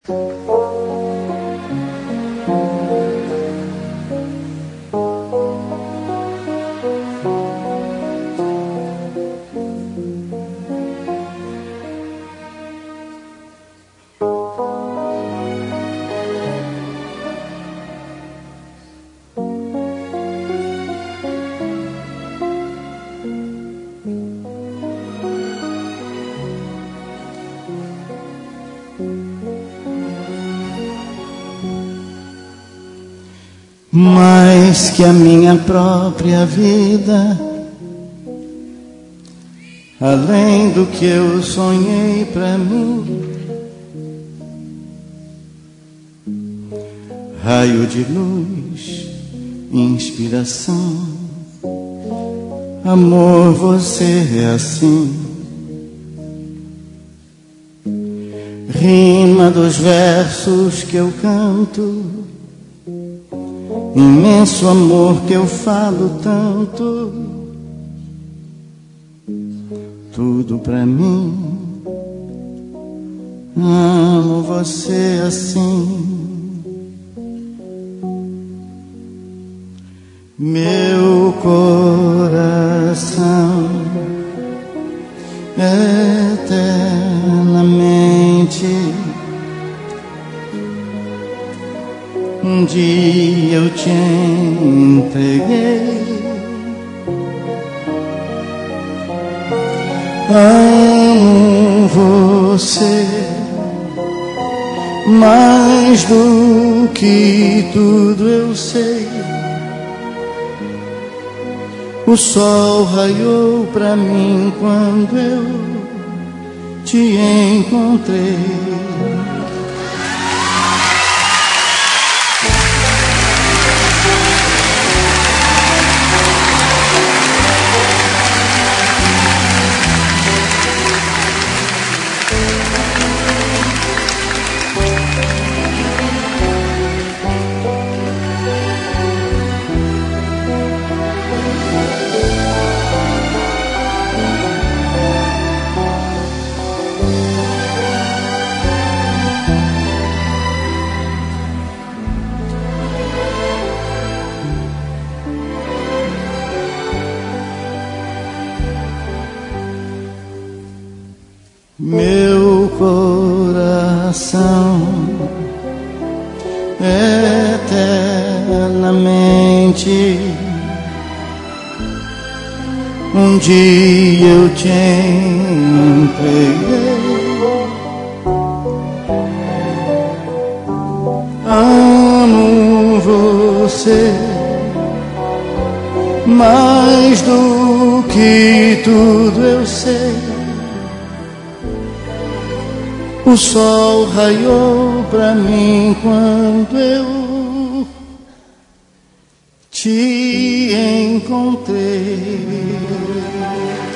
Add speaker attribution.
Speaker 1: Mais que a minha própria vida, além do que eu sonhei pra mim, raio de luz, inspiração, amor, você é assim. Rima dos versos que eu canto, imenso amor que eu falo tanto, tudo pra mim. Amo você assim. Meu coração eternamente, um dia eu te entreguei. Amo você mais do que tudo eu sei. O sol raiou pra mim quando eu te encontrei. Meu coração eternamente, um dia eu te entreguei. Amo você mais do que tudo eu sei. O sol raiou pra mim quando eu te encontrei.